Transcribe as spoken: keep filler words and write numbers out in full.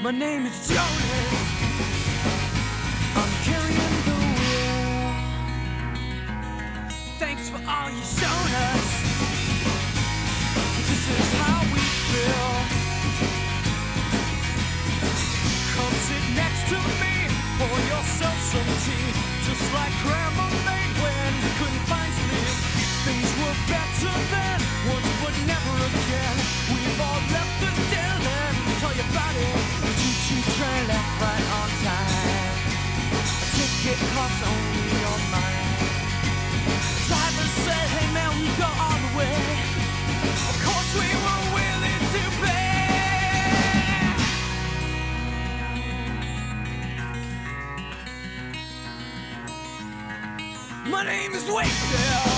My name is Jonas. I'm carrying the wheel. Thanks for all you've shown us. This is how we feel. Come sit next to me, pour yourself some tea. Just like Grandma made when we couldn't find sleep. Things were better then, once but never again. We've all left the dead end. Tell you about it. The choo-choo train left right on time. A ticket costs only your mind. Driver said, hey man, we go all the way. Of course we were willing to pay. My name is Wakefield.